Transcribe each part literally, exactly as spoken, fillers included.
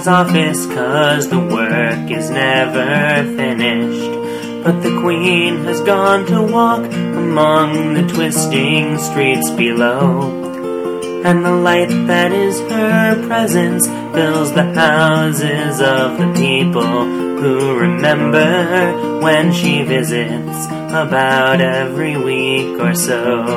king's office, 'cause the work is never finished. But the queen has gone to walk among the twisting streets below, and the light that is her presence fills the houses of the people who remember when she visits about every week or so.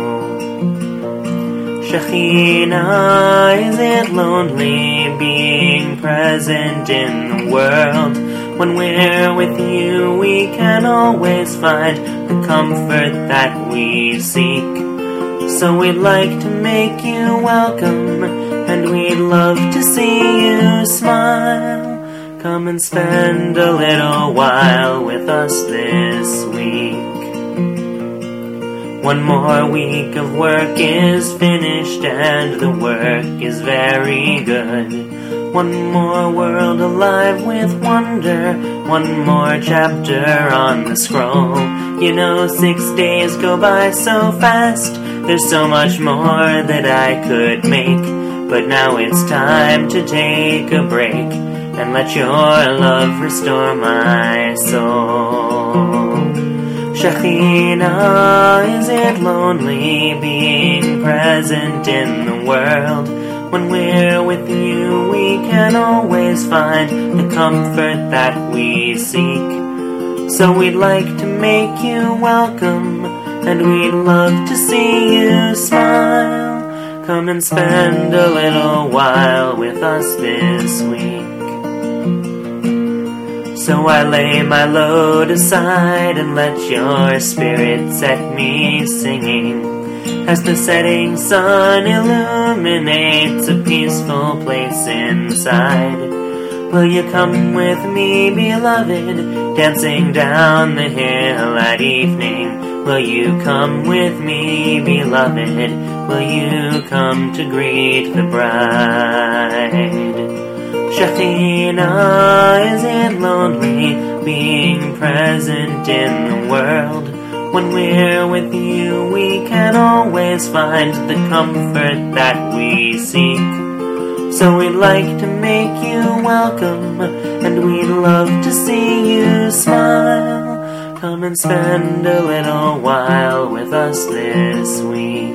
Shekhinah, is it lonely being present in the world? When we're with you, we can always find the comfort that we seek. So we'd like to make you welcome, and we'd love to see you smile. Come and spend a little while with us this week. One more week of work is finished, and the work is very good. One more world alive with wonder, one more chapter on the scroll. You know, six days go by so fast, there's so much more that I could make. But now it's time to take a break and let your love restore my soul. Shekhinah, is it lonely being present in the world? When we're with you, we can always find the comfort that we seek. So we'd like to make you welcome, and we'd love to see you smile. Come and spend a little while with us this week. So I lay my load aside and let your spirit set me singing, as the setting sun illuminates a peaceful place inside. Will you come with me, beloved, dancing down the hill at evening? Will you come with me, beloved? Will you come to greet the bride? Shekhinah, is it lonely being present in the world? When we're with you, we can always find the comfort that we seek. So we'd like to make you welcome, and we'd love to see you smile. Come and spend a little while with us this week.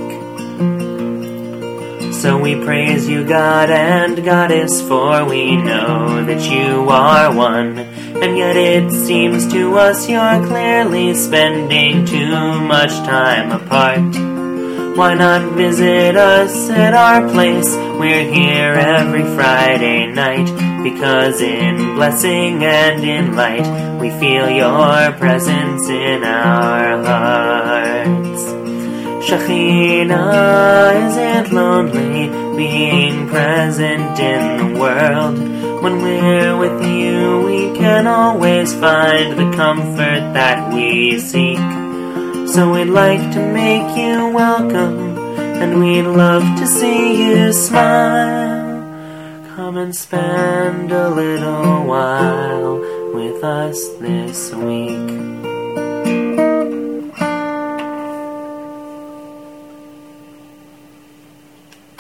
So we praise you, God and Goddess, for we know that you are one. And yet it seems to us you're clearly spending too much time apart. Why not visit us at our place? We're here every Friday night, because in blessing and in light we feel your presence in our hearts. Shekhinah, is it lonely being present in the world? When we're with you, we can always find the comfort that we seek. So we'd like to make you welcome, and we'd love to see you smile. Come and spend a little while with us this week.